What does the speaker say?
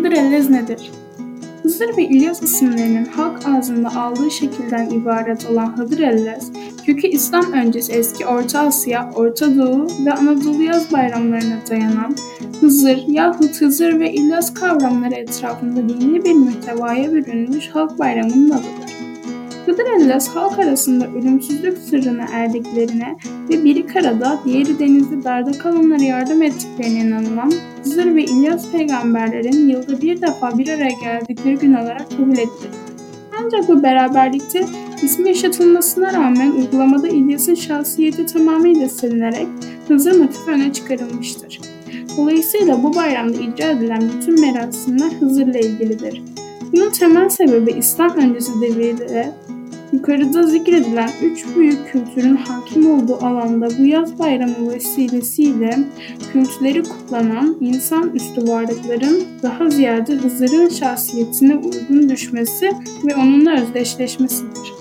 Hıdrellez nedir? Hızır ve İlyas isimlerinin halk ağzında aldığı şekilden ibaret olan Hıdrellez, kökü İslam öncesi eski Orta Asya, Orta Doğu ve Anadolu yaz bayramlarına dayanan Hızır yahut Hızır ve İlyas kavramları etrafında dini bir muhtevaya bürünmüş halk bayramının adıdır. Hıdrellez halk arasında ölümsüzlük sırrına erdiklerine ve biri karada, diğeri denizde darda kalanlara yardım ettiklerine inanılan Hızır ve İlyas peygamberlerin yılda bir defa bir araya geldikleri gün olarak kabul edilir. Ancak bu beraberlikte ismi yaşatılmasına rağmen uygulamada İlyas'ın şahsiyeti tamamıyla silinerek Hızır motifi öne çıkarılmıştır. Dolayısıyla bu bayramda icra edilen bütün merasimler Hızır'la ilgilidir. Bunun temel sebebi İslam öncesi devirde yukarıda zikredilen üç büyük kültürün hakim olduğu alanda bu yaz bayramı vesilesiyle kültleri kutlanan insanüstü varlıkların daha ziyade Hızır'ın şahsiyetine uygun düşmesi ve onunla özdeşleşmesidir.